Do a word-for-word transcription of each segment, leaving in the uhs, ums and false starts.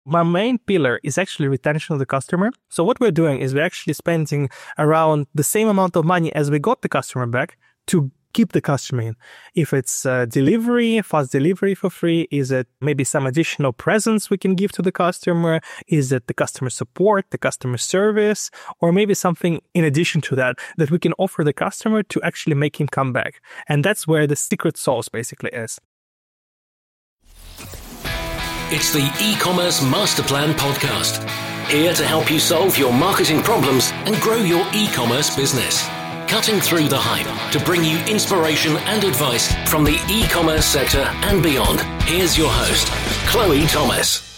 My main pillar is actually retention of the customer. So what we're doing is we're actually spending around the same amount of money as we got the customer back to keep the customer in. If it's uh, delivery, fast delivery for free, is it maybe some additional presents we can give to the customer? Is it the customer support, the customer service, or maybe something in addition to that that we can offer the customer to actually make him come back? And that's where the secret sauce basically is. It's the E-commerce Master Plan podcast, here to help you solve your marketing problems and grow your e-commerce business. Cutting through the hype to bring you inspiration and advice from the e-commerce sector and beyond. Here's your host, Chloe Thomas.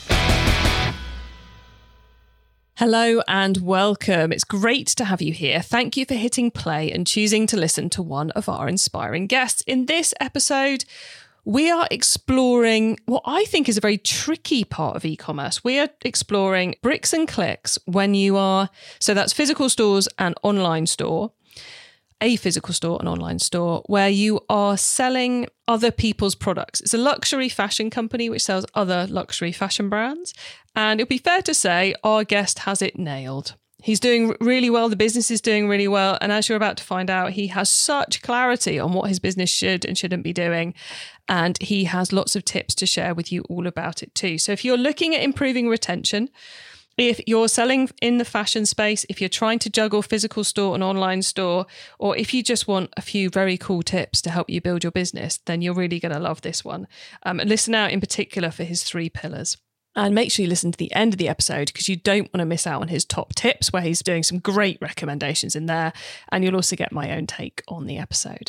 Hello and welcome. It's great to have you here. Thank you for hitting play and choosing to listen to one of our inspiring guests. In this episode, we are exploring what I think is a very tricky part of e-commerce. We are exploring bricks and clicks when you are, so that's physical stores and online store, a physical store and online store, where you are selling other people's products. It's a luxury fashion company which sells other luxury fashion brands. And it'll be fair to say our guest has it nailed. He's doing really well. The business is doing really well. And as you're about to find out, he has such clarity on what his business should and shouldn't be doing. And he has lots of tips to share with you all about it too. So if you're looking at improving retention, if you're selling in the fashion space, if you're trying to juggle physical store and online store, or if you just want a few very cool tips to help you build your business, then you're really going to love this one. Um, and listen out in particular for his three pillars. And make sure you listen to the end of the episode because you don't want to miss out on his top tips, where he's doing some great recommendations in there. And you'll also get my own take on the episode.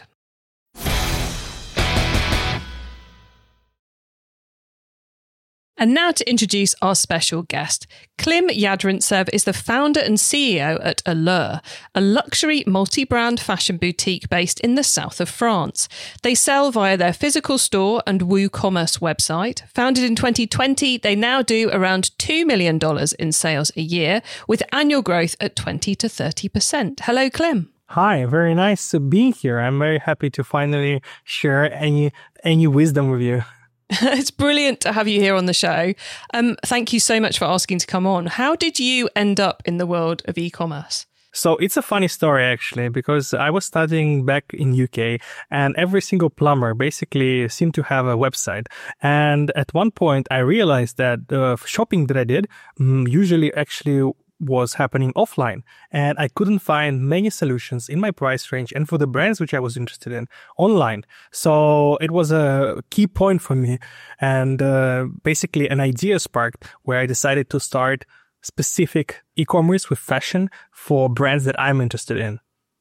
And now to introduce our special guest. Klim Yadrintsev is the founder and C E O at Allure, a luxury multi-brand fashion boutique based in the south of France. They sell via their physical store and WooCommerce website. Founded in twenty twenty, they now do around two million dollars in sales a year, with annual growth at twenty to thirty percent. Hello, Klim. Hi, very nice to be here. I'm very happy to finally share any any wisdom with you. It's brilliant to have you here on the show. Um, thank you so much for asking to come on. How did you end up in the world of e-commerce? So it's a funny story, actually, because I was studying back in U K and every single plumber basically seemed to have a website. And at one point, I realized that the shopping that I did um, usually actually was happening offline, and I couldn't find many solutions in my price range and for the brands which I was interested in online. So it was a key point for me, and uh, basically an idea sparked where I decided to start specific e-commerce with fashion for brands that I'm interested in.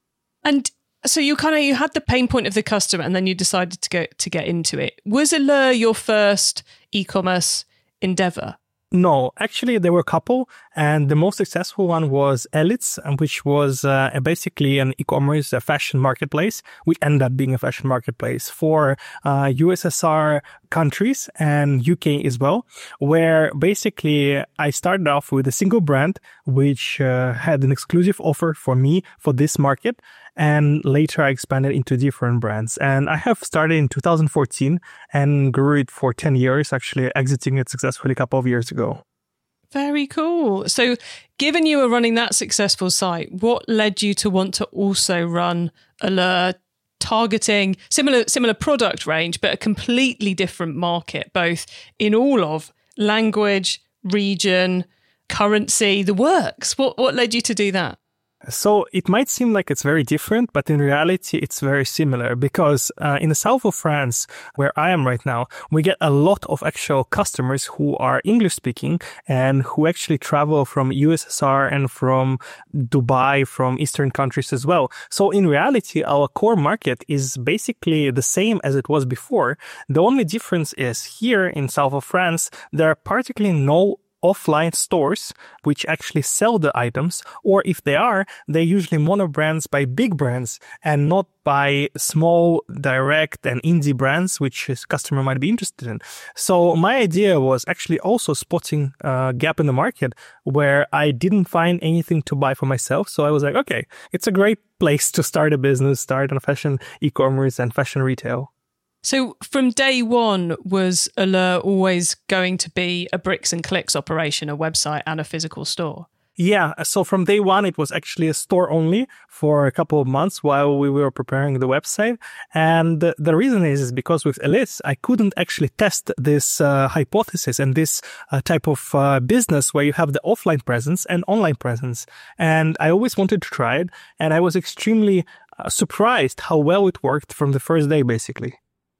And so you kind of you had the pain point of the customer, and then you decided to go to get into it. Was Allure your first e-commerce endeavor? No, actually, there were a couple, and the most successful one was Elitz, which was uh, basically an e-commerce a fashion marketplace, which ended up being a fashion marketplace for uh, U S S R countries and U K as well, where basically I started off with a single brand, which uh, had an exclusive offer for me for this market. And later I expanded into different brands. And I have started in two thousand fourteen and grew it for ten years, actually exiting it successfully a couple of years ago. Very cool. So given you were running that successful site, what led you to want to also run Allure, targeting similar similar product range, but a completely different market, both in all of language, region, currency, the works? What what led you to do that? So it might seem like it's very different, but in reality, it's very similar because uh, in the south of France, where I am right now, we get a lot of actual customers who are English speaking and who actually travel from U S S R and from Dubai, from Eastern countries as well. So in reality, our core market is basically the same as it was before. The only difference is here in south of France, there are practically no offline stores which actually sell the items, or if they are, they're usually mono brands by big brands and not by small direct and indie brands which his customer might be interested in. So my idea was actually also spotting a gap in the market where I didn't find anything to buy for myself. So I was like, okay, it's a great place to start a business, start on fashion e-commerce and fashion retail. So from day one, was Allure always going to be a bricks and clicks operation, a website and a physical store? Yeah, so from day one, it was actually a store only for a couple of months while we were preparing the website. And the reason is, is because with Elise, I couldn't actually test this uh, hypothesis and this uh, type of uh, business where you have the offline presence and online presence. And I always wanted to try it. And I was extremely uh, surprised how well it worked from the first day, basically.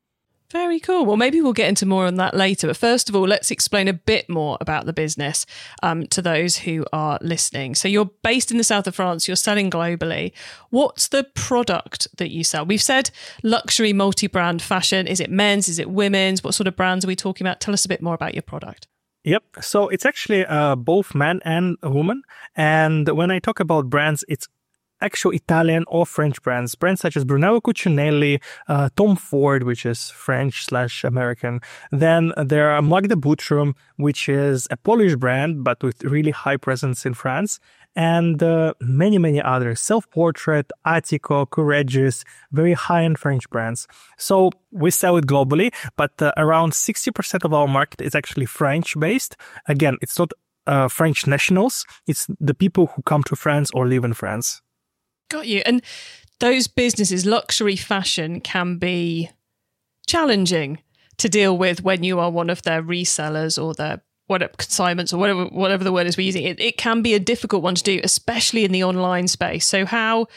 Very cool. Well, maybe we'll get into more on that later. But first of all, let's explain a bit more about the business um, to those who are listening. So you're based in the south of France. You're selling globally. What's the product that you sell? We've said luxury multi-brand fashion. Is it men's? Is it women's? What sort of brands are we talking about? Tell us a bit more about your product. Yep. So it's actually uh, both man and woman. And when I talk about brands, it's actual Italian or French brands, brands such as Brunello Cucinelli, uh, Tom Ford, which is French slash American. Then there are Magda Buttrum, which is a Polish brand, but with really high presence in France. And uh, many, many others, Self-Portrait, Attico, Courageous, very high-end French brands. So we sell it globally, but uh, around sixty percent of our market is actually French-based. Again, it's not uh, French nationals. It's the people who come to France or live in France. Got you. And those businesses, luxury fashion, can be challenging to deal with when you are one of their resellers or their whatever consignments or whatever whatever the word is we're using. It, it can be a difficult one to do, especially in the online space. So how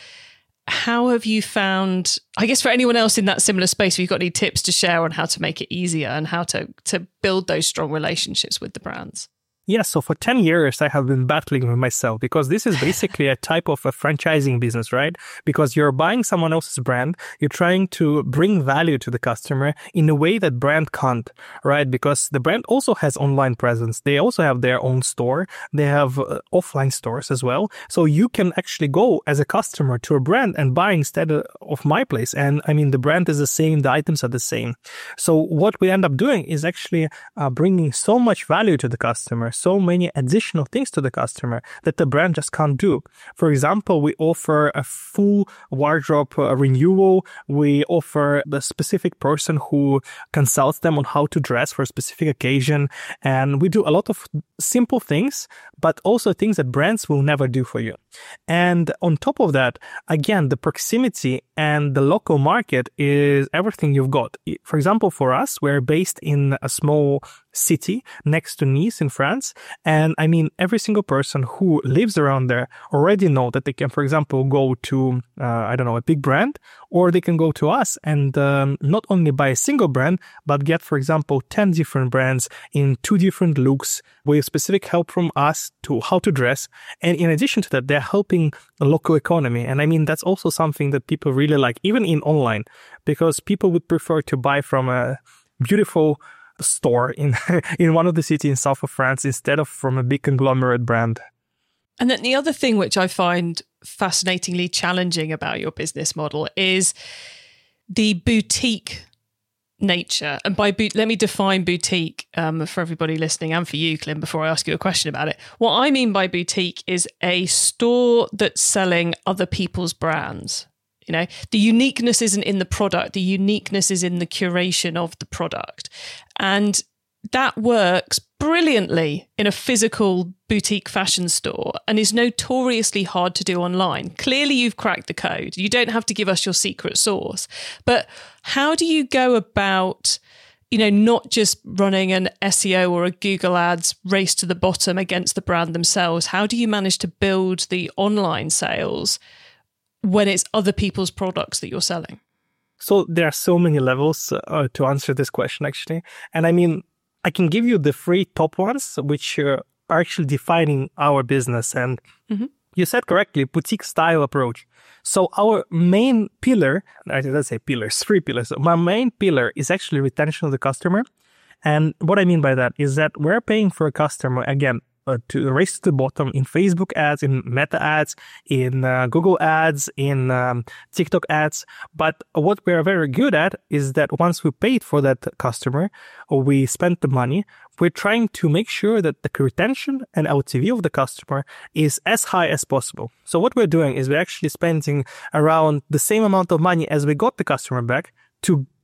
how have you found, I guess for anyone else in that similar space, have you got any tips to share on how to make it easier and how to to build those strong relationships with the brands? Yeah, so for ten years, I have been battling with myself because this is basically a type of a franchising business, right? Because you're buying someone else's brand, you're trying to bring value to the customer in a way that brand can't, right? Because the brand also has online presence. They also have their own store. They have uh, offline stores as well. So you can actually go as a customer to a brand and buy instead of my place. And I mean, the brand is the same, the items are the same. So what we end up doing is actually uh, bringing so much value to the customer, so many additional things to the customer that the brand just can't do. For example, we offer a full wardrobe uh, renewal. We offer the specific person who consults them on how to dress for a specific occasion. And we do a lot of simple things, but also things that brands will never do for you. And on top of that, again, the proximity and the local market is everything you've got. For example, for us, we're based in a small city next to Nice in France. And I mean, every single person who lives around there already know that they can, for example, go to, uh, I don't know, a big brand, or they can go to us and um, not only buy a single brand, but get, for example, ten different brands in two different looks with specific help from us to how to dress. And in addition to that, they're helping the local economy. And I mean, that's also something that people really like, even in online, because people would prefer to buy from a beautiful store in in one of the cities in south of France instead of from a big conglomerate brand. And then the other thing which I find fascinatingly challenging about your business model is the boutique nature. And by boot, let me define boutique um, for everybody listening and for you, Klim, before I ask you a question about it. What I mean by boutique is a store that's selling other people's brands. You know, the uniqueness isn't in the product. The uniqueness is in the curation of the product. And that works brilliantly in a physical boutique fashion store and is notoriously hard to do online. Clearly, you've cracked the code. You don't have to give us your secret sauce. But how do you go about, you know, not just running an S E O or a Google Ads race to the bottom against the brand themselves? How do you manage to build the online sales when it's other people's products that you're selling? So there are so many levels uh, to answer this question, actually. And I mean, I can give you the three top ones, which uh, are actually defining our business. And mm-hmm. you said correctly, boutique style approach. So our main pillar, I didn't say pillars, three pillars. My main pillar is actually retention of the customer. And what I mean by that is that we're paying for a customer, again, Uh, to race to the bottom in Facebook ads, in Meta ads, in uh, Google ads, in um, TikTok ads. But what we're very good at is that once we paid for that customer or we spent the money, we're trying to make sure that the retention and L T V of the customer is as high as possible. So what we're doing is we're actually spending around the same amount of money as we got the customer back to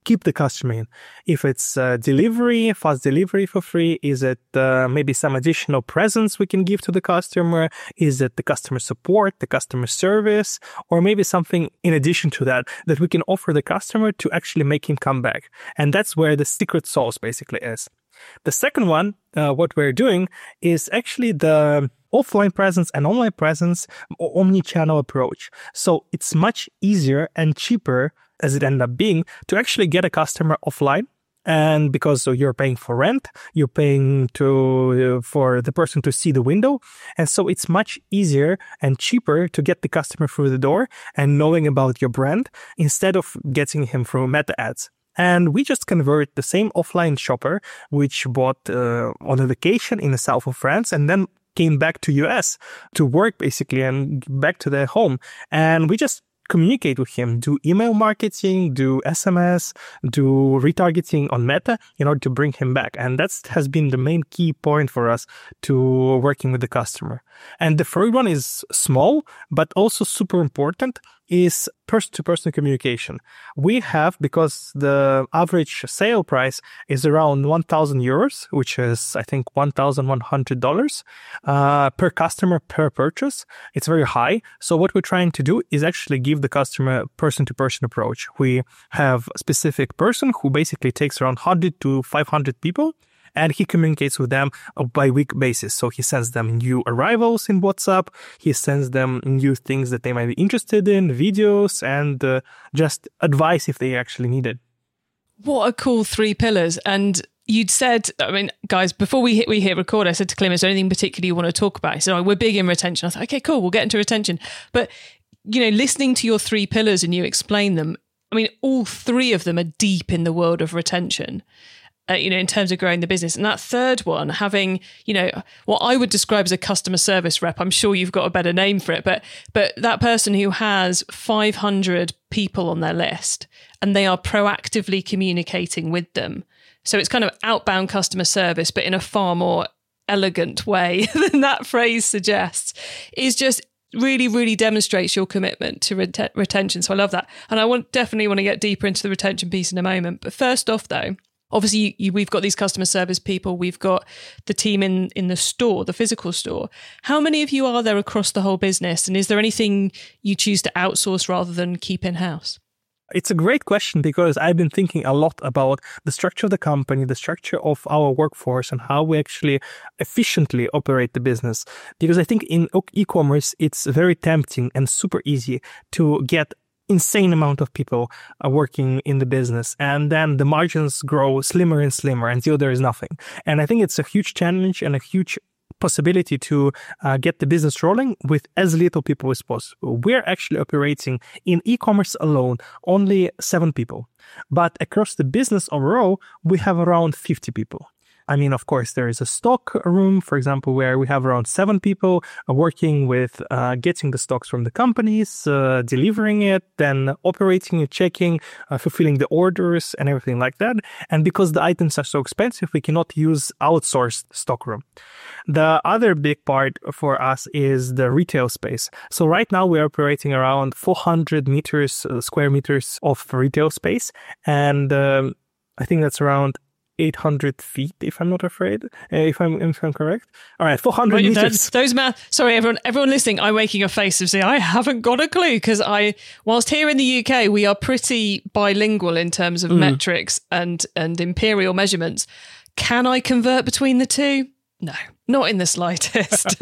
keep the customer in. If it's uh, delivery, fast delivery for free, is it uh, maybe some additional presents we can give to the customer? Is it the customer support, the customer service, or maybe something in addition to that that we can offer the customer to actually make him come back? And that's where the secret sauce basically is. The second one, uh, what we're doing is actually the offline presence and online presence, omni-channel approach. So it's much easier and cheaper, as it ended up being, to actually get a customer offline. And because so you're paying for rent, you're paying to uh, for the person to see the window. And so it's much easier and cheaper to get the customer through the door and knowing about your brand instead of getting him through meta ads. And we just converted the same offline shopper, which bought uh, on a vacation in the south of France and then came back to U S to work basically and back to their home. And we just communicate with him, do email marketing, do S M S, do retargeting on Meta in order to bring him back. And that has been the main key point for us to working with the customer. And the third one is small, but also super important, is person-to-person communication. We have, because the average sale price is around one thousand euros, which is, I think, one thousand one hundred dollars uh, per customer per purchase. It's very high. So what we're trying to do is actually give the customer a person-to-person approach. We have a specific person who basically takes around one hundred to five hundred people, and he communicates with them on a bi-week basis. So he sends them new arrivals in WhatsApp. He sends them new things that they might be interested in, videos, and uh, just advice if they actually need it. What a cool three pillars. And you'd said, I mean, guys, before we hit, we hit record, I said to Klim, is there anything particular you want to talk about? He said, oh, we're big in retention. I thought, okay, cool, we'll get into retention. But, you know, listening to your three pillars and you explain them, I mean, all three of them are deep in the world of retention. Uh, you know, in terms of growing the business. And that third one, having, you know, what I would describe as a customer service rep, I'm sure you've got a better name for it, but but that person who has five hundred people on their list and they are proactively communicating with them. So it's kind of outbound customer service, but in a far more elegant way than that phrase suggests, is just really, really demonstrates your commitment to ret- retention. So I love that. And I want definitely want to get deeper into the retention piece in a moment. But first off, though, obviously, you, you, we've got these customer service people. We've got the team in, in the store, the physical store. How many of you are there across the whole business? And is there anything you choose to outsource rather than keep in-house? It's a great question because I've been thinking a lot about the structure of the company, the structure of our workforce, and how we actually efficiently operate the business. Because I think in e-commerce, it's very tempting and super easy to get insane amount of people are working in the business, and then the margins grow slimmer and slimmer until there is nothing. And I think it's a huge challenge and a huge possibility to uh, get the business rolling with as little people as possible. We're actually operating in e-commerce alone only seven people, but across the business overall we have around fifty people. I mean, of course, there is a stock room, for example, where we have around seven people working with uh, getting the stocks from the companies, uh, delivering it, then operating it, checking, uh, fulfilling the orders and everything like that. And because the items are so expensive, we cannot use outsourced stock room. The other big part for us is the retail space. So right now we're operating around four hundred meters, uh, square meters of retail space. And um, I think that's around eight hundred feet, if I'm not afraid, uh, if I'm if I'm correct. All right, four hundred Wait, meters. Those math. Sorry, everyone. Everyone listening, I'm making a face of saying I haven't got a clue because I, whilst here in the U K we are pretty bilingual in terms of mm. metrics and and imperial measurements. Can I convert between the two? No, not in the slightest.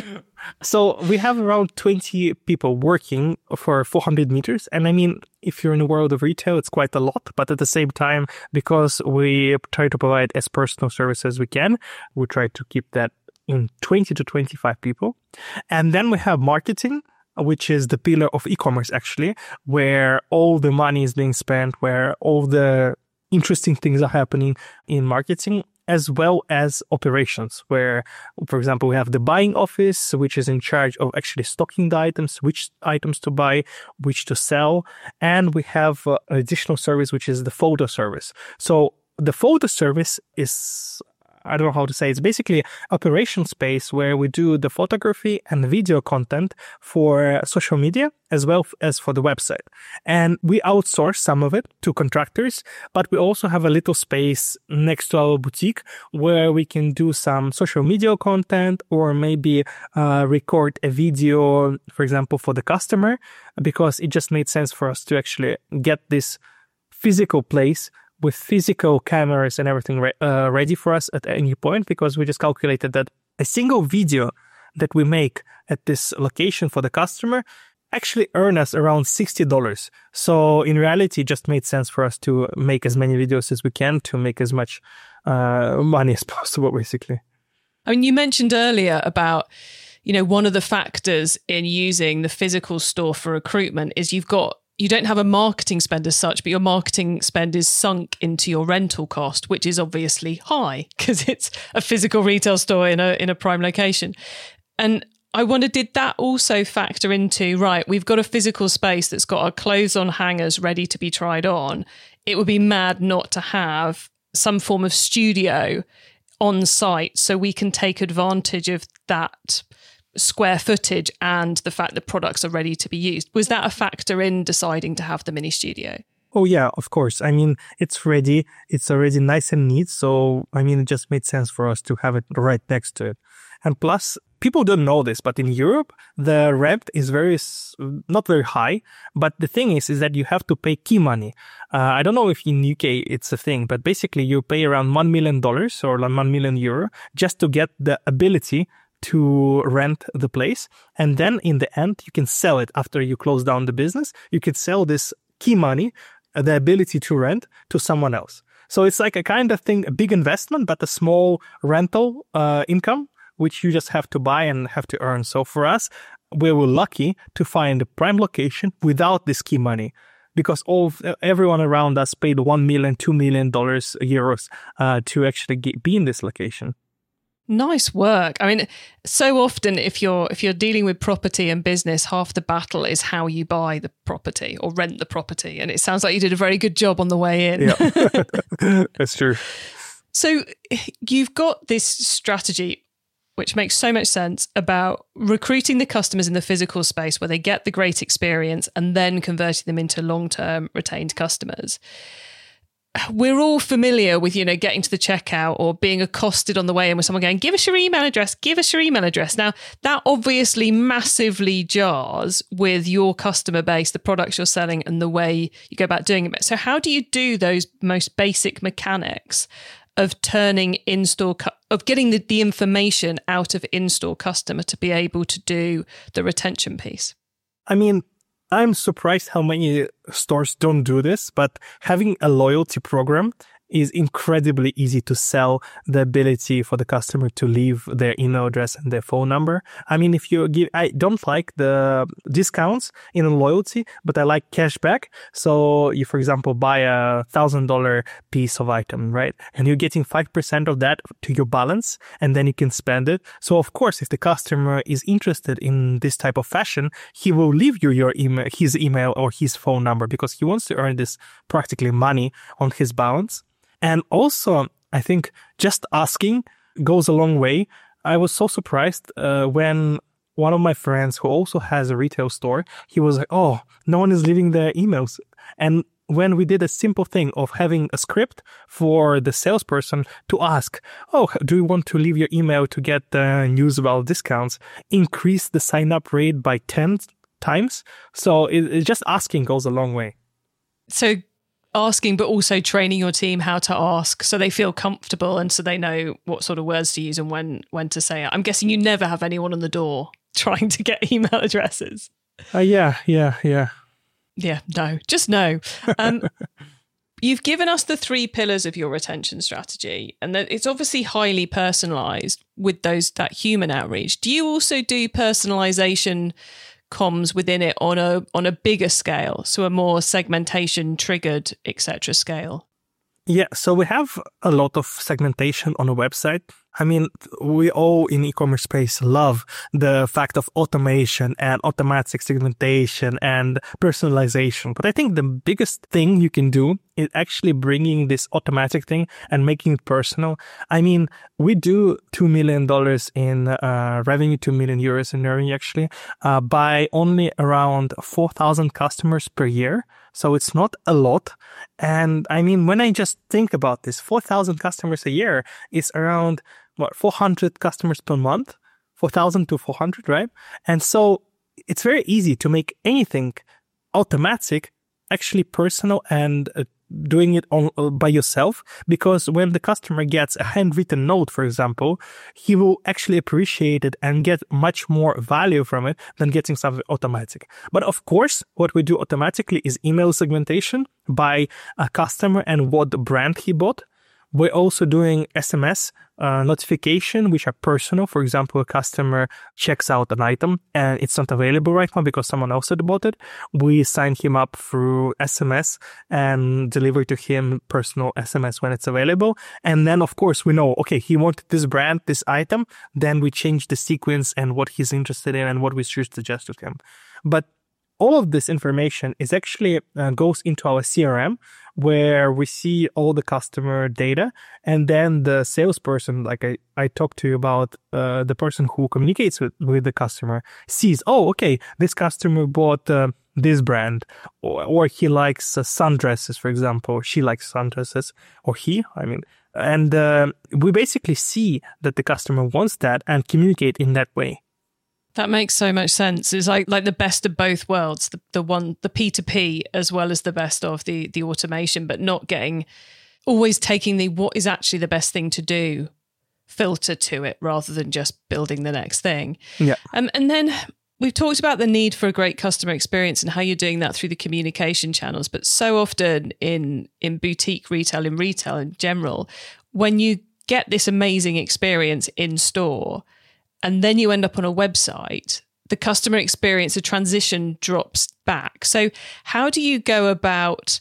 So we have around twenty people working for four hundred meters. And I mean, if you're in the world of retail, it's quite a lot. But at the same time, because we try to provide as personal service as we can, we try to keep that in twenty to twenty-five people. And then we have marketing, which is the pillar of e-commerce, actually, where all the money is being spent, where all the interesting things are happening in marketing, as well as operations, where, for example, we have the buying office, which is in charge of actually stocking the items, which items to buy, which to sell. And we have uh, an additional service, which is the photo service. So the photo service is I don't know how to say. It's basically operation space where we do the photography and video content for social media as well as for the website. And we outsource some of it to contractors, but we also have a little space next to our boutique where we can do some social media content or maybe uh, record a video, for example, for the customer, because it just made sense for us to actually get this physical place with physical cameras and everything re- uh, ready for us at any point, because we just calculated that a single video that we make at this location for the customer actually earn us around sixty dollars. So in reality, it just made sense for us to make as many videos as we can to make as much uh, money as possible, basically. I mean, you mentioned earlier about, you know, one of the factors in using the physical store for recruitment is you've got you don't have a marketing spend as such, but your marketing spend is sunk into your rental cost, which is obviously high because it's a physical retail store in a in a prime location. And I wonder, did that also factor into, right, we've got a physical space that's got our clothes on hangers ready to be tried on. It would be mad not to have some form of studio on site so we can take advantage of that square footage and the fact that products are ready to be used. Was that a factor in deciding to have the mini studio? Oh, yeah, of course. I mean, it's ready. It's already nice and neat. So, I mean, it just made sense for us to have it right next to it. And plus, people don't know this, but in Europe, the rent is very, not very high. But the thing is, is that you have to pay key money. Uh, I don't know if in U K it's a thing, but basically you pay around one million dollars or like one million euro just to get the ability to rent the place. And then in the end, you can sell it after you close down the business. You could sell this key money, the ability to rent, to someone else. So it's like a kind of thing, a big investment, but a small rental uh, income, which you just have to buy and have to earn. So for us, we were lucky to find a prime location without this key money, because all of, everyone around us paid one million, two million dollars, euros uh, to actually get, be in this location. Nice work. I mean, so often if you're if you're dealing with property and business, half the battle is how you buy the property or rent the property. And it sounds like you did a very good job on the way in. Yeah, that's true. So you've got this strategy, which makes so much sense, about recruiting the customers in the physical space where they get the great experience and then converting them into long-term retained customers. We're all familiar with, you know, getting to the checkout or being accosted on the way in with someone going, give us your email address, give us your email address. Now, that obviously massively jars with your customer base, the products you're selling and the way you go about doing it. So how do you do those most basic mechanics of turning in-store, cu- of getting the, the information out of in-store customer to be able to do the retention piece? I mean, I'm surprised how many stores don't do this, but having a loyalty program is incredibly easy to sell the ability for the customer to leave their email address and their phone number. I mean, if you give, I don't like the discounts in loyalty, but I like cashback. So you, for example, buy a thousand dollar piece of item, right? And you're getting five percent of that to your balance, and then you can spend it. So of course, if the customer is interested in this type of fashion, he will leave you your email, his email or his phone number, because he wants to earn this practically money on his balance. And also, I think just asking goes a long way. I was so surprised uh, when one of my friends who also has a retail store, he was like, oh, no one is leaving their emails. And when we did a simple thing of having a script for the salesperson to ask, oh, do you want to leave your email to get uh, news about discounts, increase the sign-up rate by ten times. So it, it just asking goes a long way. So asking, but also training your team how to ask so they feel comfortable and so they know what sort of words to use and when when to say it. I'm guessing you never have anyone on the door trying to get email addresses. Uh, yeah, yeah, yeah. Yeah, no, just no. Um, you've given us the three pillars of your retention strategy, and that it's obviously highly personalized with those that human outreach. Do you also do personalization comms within it on a on a bigger scale, so a more segmentation triggered, et cetera scale? Yeah, so we have a lot of segmentation on a website. I mean, we all in e-commerce space love the fact of automation and automatic segmentation and personalization. But I think the biggest thing you can do is actually bringing this automatic thing and making it personal. I mean, we do two million dollars in uh, revenue, two million euros in revenue actually, uh, by only around four thousand customers per year. So it's not a lot. And I mean, when I just think about this, four thousand customers a year is around, what, four hundred customers per month, four thousand to four hundred, right? And so it's very easy to make anything automatic, actually personal, and uh, doing it on uh, by yourself, because when the customer gets a handwritten note, for example, he will actually appreciate it and get much more value from it than getting something automatic. But of course, what we do automatically is email segmentation by a customer and what brand he bought. We're also doing S M S uh, notification, which are personal. For example, a customer checks out an item and it's not available right now because someone else had bought it. We sign him up through S M S and deliver to him personal S M S when it's available. And then, of course, we know, okay, he wanted this brand, this item. Then we change the sequence and what he's interested in and what we should suggest to him. But all of this information is actually uh, goes into our C R M, where we see all the customer data, and then the salesperson, like I, I talked to you about, uh, the person who communicates with, with the customer sees, oh, okay, this customer bought uh, this brand, or, or he likes uh, sundresses, for example, she likes sundresses, or he, I mean, and uh, we basically see that the customer wants that and communicate in that way. That makes so much sense. It's like like the best of both worlds, the, the one, the P two P, as well as the best of the the automation, but not getting, always taking the what is actually the best thing to do filter to it rather than just building the next thing. Yeah. Um, and then we've talked about the need for a great customer experience and how you're doing that through the communication channels. But so often in in boutique retail, in retail in general, when you get this amazing experience in store, and then you end up on a website, the customer experience, the transition drops back. So how do you go about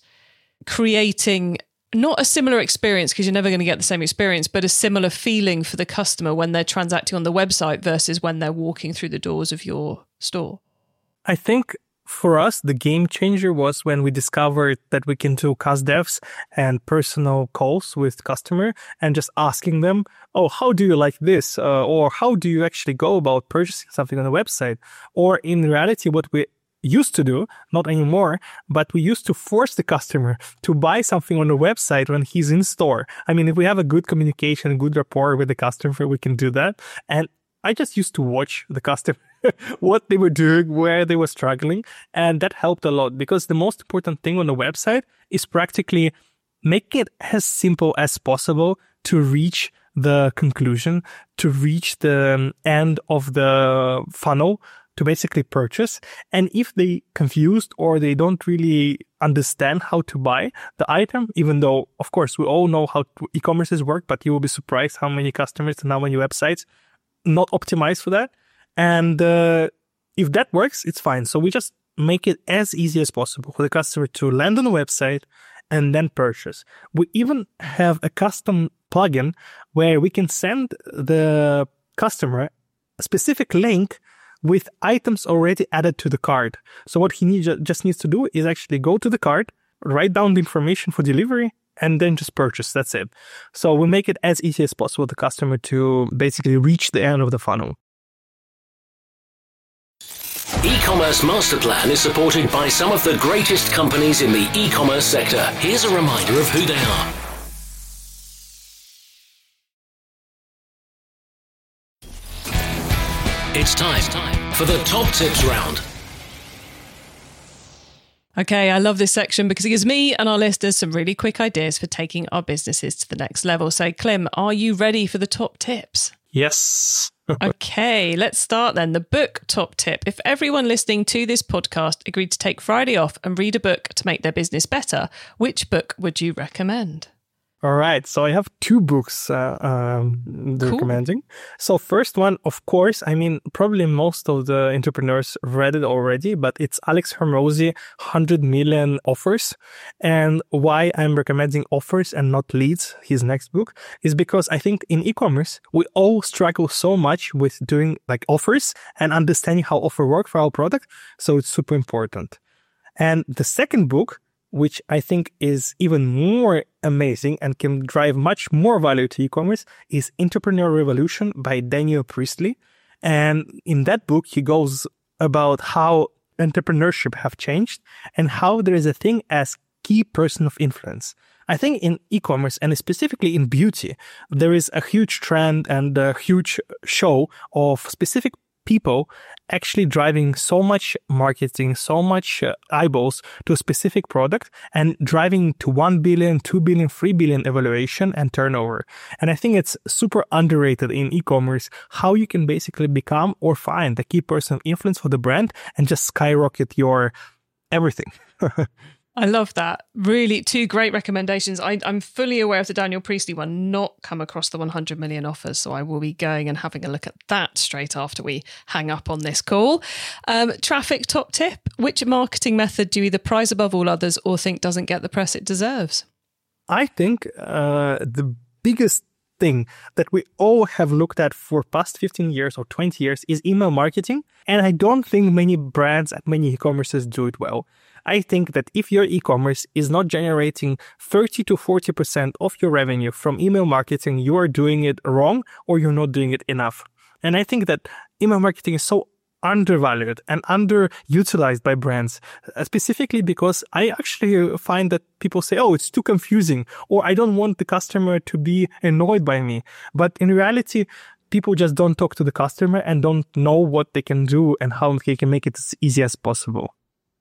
creating not a similar experience, because you're never going to get the same experience, but a similar feeling for the customer when they're transacting on the website versus when they're walking through the doors of your store? I think for us, the game changer was when we discovered that we can do CusDevs and personal calls with customer and just asking them, oh, how do you like this? Uh, or how do you actually go about purchasing something on the website? Or in reality, what we used to do, not anymore, but we used to force the customer to buy something on the website when he's in store. I mean, if we have a good communication, good rapport with the customer, we can do that. And I just used to watch the customer, what they were doing, where they were struggling. And that helped a lot, because the most important thing on the website is practically make it as simple as possible to reach the conclusion, to reach the end of the funnel, to basically purchase. And if they confused or they don't really understand how to buy the item, even though, of course, we all know how e-commerces work, but you will be surprised how many customers and how many websites not optimized for that. And uh, if that works, it's fine. So we just make it as easy as possible for the customer to land on the website and then purchase. We even have a custom plugin where we can send the customer a specific link with items already added to the cart. So what he need, just needs to do is actually go to the cart, write down the information for delivery, and then just purchase. That's it. So we make it as easy as possible for the customer to basically reach the end of the funnel. E-commerce Master Plan is supported by some of the greatest companies in the e-commerce sector. Here's a reminder of who they are. It's time for the top tips round. Okay, I love this section because it gives me and our listeners some really quick ideas for taking our businesses to the next level. So, Klim, are you ready for the top tips? Yes. Okay, let's start then. The book top tip. If everyone listening to this podcast agreed to take Friday off and read a book to make their business better, which book would you recommend? All right. So I have two books uh, um, Cool. recommending. So first one, of course, I mean, probably most of the entrepreneurs read it already, but it's Alex Hormozi, one hundred million Offers. And why I'm recommending Offers and not Leads, his next book, is because I think in e-commerce, we all struggle so much with doing like offers and understanding how offer work for our product. So it's super important. And the second book, which I think is even more amazing and can drive much more value to e-commerce, is Entrepreneur Revolution by Daniel Priestley. And in that book, he goes about how entrepreneurship have changed and how there is a thing as key person of influence. I think in e-commerce and specifically in beauty, there is a huge trend and a huge show of specific people actually driving so much marketing, so much uh, eyeballs to a specific product and driving to one billion, two billion, three billion evaluation and turnover. And I think it's super underrated in e-commerce how you can basically become or find the key person of influence for the brand and just skyrocket your everything. I love that. Really, two great recommendations. I, I'm fully aware of the Daniel Priestley one, not come across the one hundred million Offers. So I will be going and having a look at that straight after we hang up on this call. Um, traffic top tip. Which marketing method do you either prize above all others or think doesn't get the press it deserves? I think uh, the biggest thing that we all have looked at for past fifteen years or twenty years is email marketing. And I don't think many brands and many e-commerces do it well. I think that if your e-commerce is not generating thirty to forty percent of your revenue from email marketing, you are doing it wrong or you're not doing it enough. And I think that email marketing is so undervalued and underutilized by brands, specifically because I actually find that people say, oh, it's too confusing, or I don't want the customer to be annoyed by me. But in reality, people just don't talk to the customer and don't know what they can do and how they can make it as easy as possible.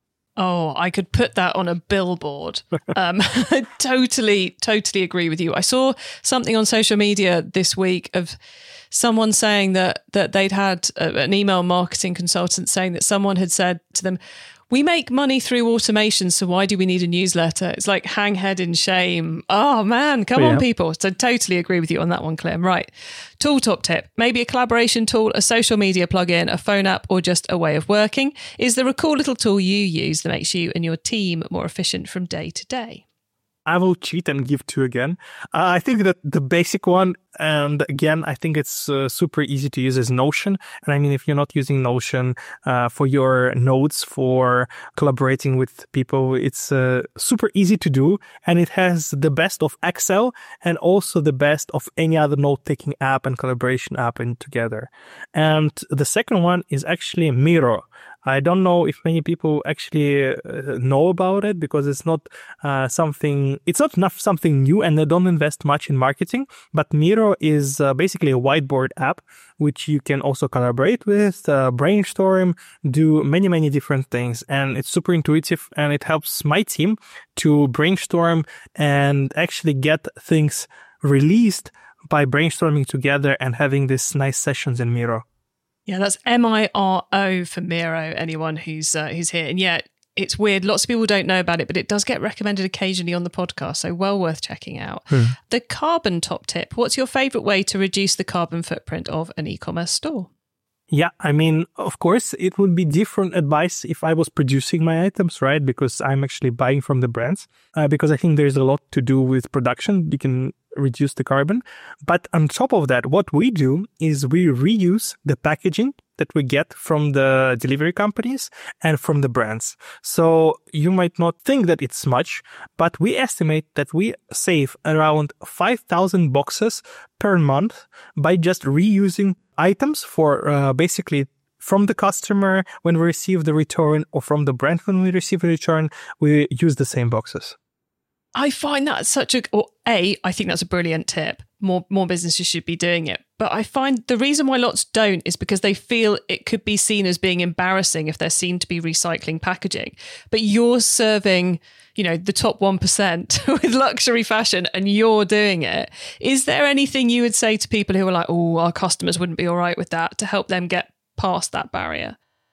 Oh, I could put that on a billboard. Um, totally, totally agree with you. I saw something on social media this week of someone saying that that they'd had a, an email marketing consultant saying that someone had said to them, we make money through automation, so why do we need a newsletter? It's like hang head in shame. Oh man, come yeah. on people. So totally agree with you on that one, Clem. Right. Tool top tip. Maybe a collaboration tool, a social media plugin, a phone app, or just a way of working. Is there a cool little tool you use that makes you and your team more efficient from day to day? I will cheat and give two again. Uh, I think that the basic one, and again, I think it's uh, super easy to use, is Notion. And I mean, if you're not using Notion uh, for your notes, for collaborating with people, it's uh, super easy to do. And it has the best of Excel and also the best of any other note-taking app and collaboration app in together. And the second one is actually Miro. I don't know if many people actually uh, know about it because it's not uh, something, it's not enough something new and they don't invest much in marketing. But Miro is uh, basically a whiteboard app, which you can also collaborate with, uh, brainstorm, do many, many different things. And it's super intuitive and it helps my team to brainstorm and actually get things released by brainstorming together and having these nice sessions in Miro. Yeah, that's M I R O for Miro, anyone who's uh, who's here. And yeah, it's weird. Lots of people don't know about it, but it does get recommended occasionally on the podcast, so well worth checking out. Hmm. The carbon top tip. What's your favourite way to reduce the carbon footprint of an e-commerce store? Yeah, I mean, of course, it would be different advice if I was producing my items, right? Because I'm actually buying from the brands, uh, because I think there's a lot to do with production. You can reduce the carbon. But on top of that, what we do is we reuse the packaging that we get from the delivery companies and from the brands. So you might not think that it's much, but we estimate that we save around five thousand boxes per month by just reusing items for uh, basically from the customer when we receive the return or from the brand when we receive a return, we use the same boxes. I find that such a, or A, I think that's a brilliant tip. More more businesses should be doing it. But I find the reason why lots don't is because they feel it could be seen as being embarrassing if they're seen to be recycling packaging. But you're serving, you know, the top one percent with luxury fashion and you're doing it. Is there anything you would say to people who are like, oh, our customers wouldn't be all right with that, to help them get past that barrier?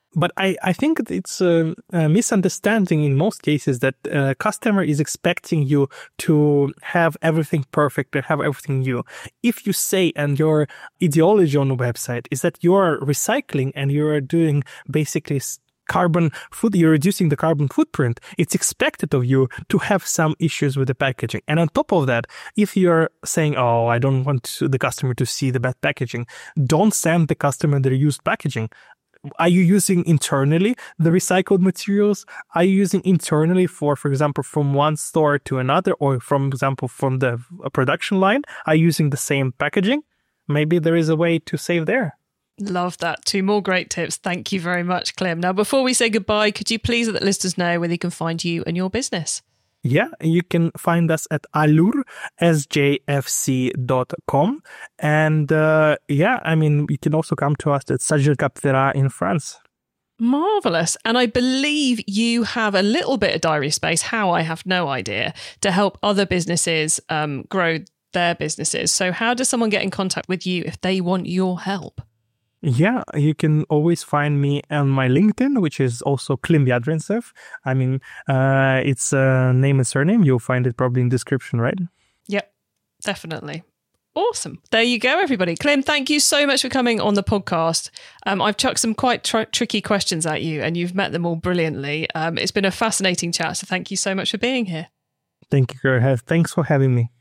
But I, I think it's a, a misunderstanding in most cases that a customer is expecting you to have everything perfect, to have everything new. If you say, and your ideology on the website is that you're recycling and you're doing basically carbon foot, you're reducing the carbon footprint, it's expected of you to have some issues with the packaging. And on top of that, if you're saying, oh, I don't want the customer to see the bad packaging, don't send the customer the used packaging. Are you using internally the recycled materials? Are you using internally for, for example, from one store to another, or from example, from the production line? Are you using the same packaging? Maybe there is a way to save there. Love that. Two more great tips. Thank you very much, Klim. Now, before we say goodbye, could you please let the listeners know where they can find you and your business? Yeah, you can find us at allure s j f c dot com. And uh, yeah, I mean, you can also come to us at Sagir Captera in France. Marvellous. And I believe you have a little bit of diary space, how I have no idea, to help other businesses um, grow their businesses. So how does someone get in contact with you if they want your help? Yeah, you can always find me on my LinkedIn, which is also Klim Yadrintsev. I mean, uh, it's a name and surname. You'll find it probably in the description, right? Yep, definitely. Awesome. There you go, everybody. Klim, thank you so much for coming on the podcast. Um, I've chucked some quite tr- tricky questions at you and you've met them all brilliantly. Um, it's been a fascinating chat, so thank you so much for being here. Thank you, Gerhard. Thanks for having me.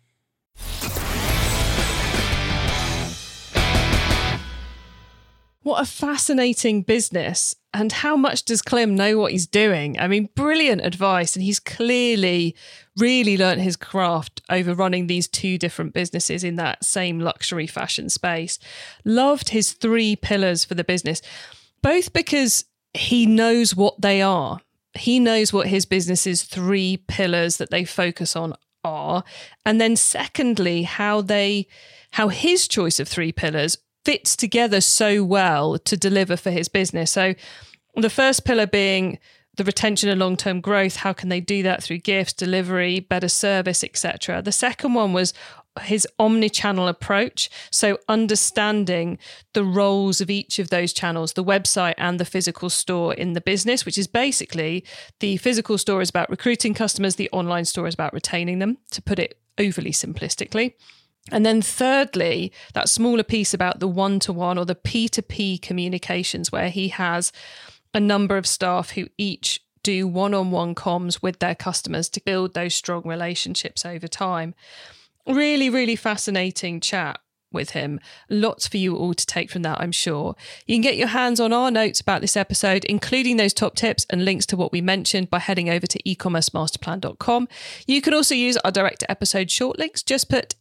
What a fascinating business. And how much does Klim know what he's doing? I mean, brilliant advice. And he's clearly really learnt his craft over running these two different businesses in that same luxury fashion space. Loved his three pillars for the business, both because he knows what they are. He knows what his business's three pillars that they focus on are. And then secondly, how they, how his choice of three pillars fits together so well to deliver for his business. So the first pillar being the retention and long-term growth. How can they do that through gifts, delivery, better service, et cetera? The second one was his omni-channel approach. So understanding the roles of each of those channels, the website and the physical store in the business, which is basically the physical store is about recruiting customers. The online store is about retaining them, to put it overly simplistically. And then thirdly, that smaller piece about the one-to-one or the P two P communications, where he has a number of staff who each do one-on-one comms with their customers to build those strong relationships over time. Really, really fascinating chat with him. Lots for you all to take from that, I'm sure. You can get your hands on our notes about this episode, including those top tips and links to what we mentioned, by heading over to e commerce master plan dot com. You can also use our direct episode short links. Just put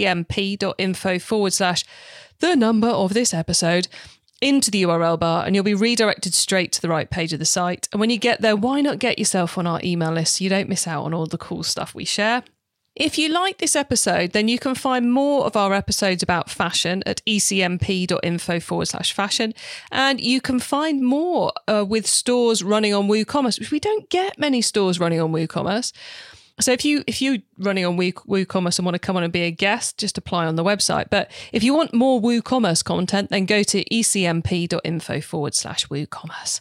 ecmp.info forward slash the number of this episode into the U R L bar and you'll be redirected straight to the right page of the site. And when you get there, why not get yourself on our email list so you don't miss out on all the cool stuff we share? If you like this episode, then you can find more of our episodes about fashion at ecmp.info forward slash fashion. And you can find more uh, with stores running on WooCommerce, which we don't get many stores running on WooCommerce. So if you if you're running on Woo, WooCommerce and want to come on and be a guest, just apply on the website. But if you want more WooCommerce content, then go to ecmp.info forward slash WooCommerce.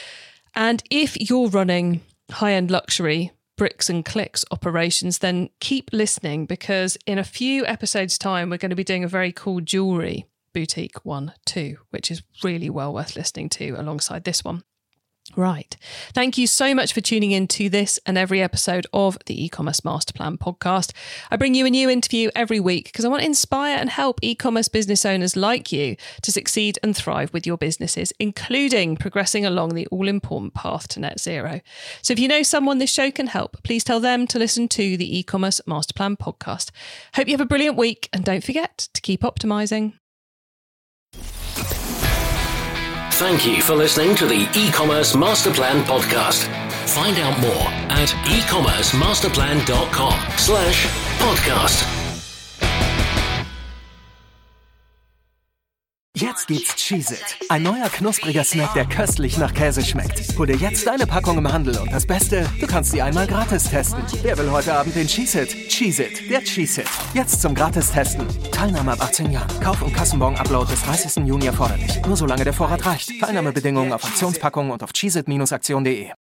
And if you're running high-end luxury bricks and clicks operations, then keep listening, because in a few episodes' time, we're going to be doing a very cool jewellery boutique one too, which is really well worth listening to alongside this one. Right. Thank you so much for tuning in to this and every episode of the E-Commerce Master Plan podcast. I bring you a new interview every week because I want to inspire and help e-commerce business owners like you to succeed and thrive with your businesses, including progressing along the all-important path to net zero. So if you know someone this show can help, please tell them to listen to the E-Commerce Master Plan podcast. Hope you have a brilliant week, and don't forget to keep optimizing. Thank you for listening to the E-Commerce Master Plan podcast. Find out more at ecommercemasterplan.com slash podcast. Jetzt gibt's Cheez-It. Ein neuer knuspriger Snack, der köstlich nach Käse schmeckt. Hol dir jetzt deine Packung im Handel und das Beste, du kannst sie einmal gratis testen. Wer will heute Abend den Cheez-It? Cheez-It, der Cheez-It. Jetzt zum Gratis-Testen. Teilnahme ab achtzehn Jahren. Kauf- und Kassenbon-Upload bis dreißigsten Juni erforderlich. Nur solange der Vorrat reicht. Teilnahmebedingungen auf Aktionspackungen und auf cheezit Bindestrich aktion punkt de.